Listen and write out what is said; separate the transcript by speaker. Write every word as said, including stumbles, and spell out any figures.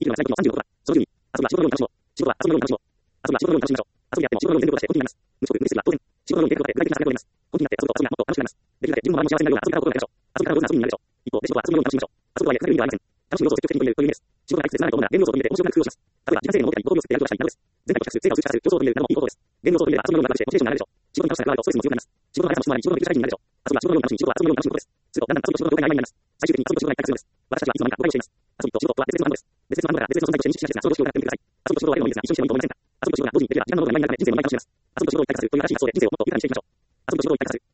Speaker 1: 生きるのが最近のさんじゅうろくだ。そのじゅうに、遊ぶは仕事のように楽しもう。仕事は遊ぶのように楽しもう。遊ぶは仕事のように楽しみましょう。遊びやっても仕事のように全力を出して本気になります。無職、無理するは当然。仕事のように全力を出して具体的な働きをやります。本気になって遊ぶと遊びがもっと楽しくなります。できるだけ自分の周りも幸せになるような遊びから心がけましょう。遊びから上手な遊びになるでしょう。一方で仕事は遊ぶのように楽しみましょう。遊ぶとはいえふざける意味ではありません。楽しむ要素を積極的に取り入れるという意味です。仕事が大切でないと思うなら、ゲーム要素を取り入れて面白くなく工夫をします。例えば、自家製のモテたり、心を作ってやるとかしたりなどです。前回と比較する成果を数値化する競争を取り入れるなどもいい方法です。ゲーム要素を取り入れた遊びのような楽ししてモチベーションが上がるでしょう。仕事に楽しさが加わるとストレスも強くなります。仕事の速さも質もあり、仕事のできる社会人になるでしょう。遊びは仕事のように楽しみ、仕事は遊びのように楽しむことです。すると、だんだん遊びと仕事の境界が曖昧になります。最終的に遊びと仕事が一体化するのです。私たちはいつの間にか誤解をしています。遊びと仕事は別々の反応です。別々の反応だから別々の存在として認識しなければ、遊びと仕事をやってみてください。遊びと仕事はやるのもいいですが、一緒にしてもいいと思いませんか？遊びと仕事が同時にできれば、時間の無駄が曖昧になるため人生も曖昧かもしれません。遊びと仕事を一体化するという新しい発想で人生をもっと豊かにしていきましょう。遊びと仕事を一体化する。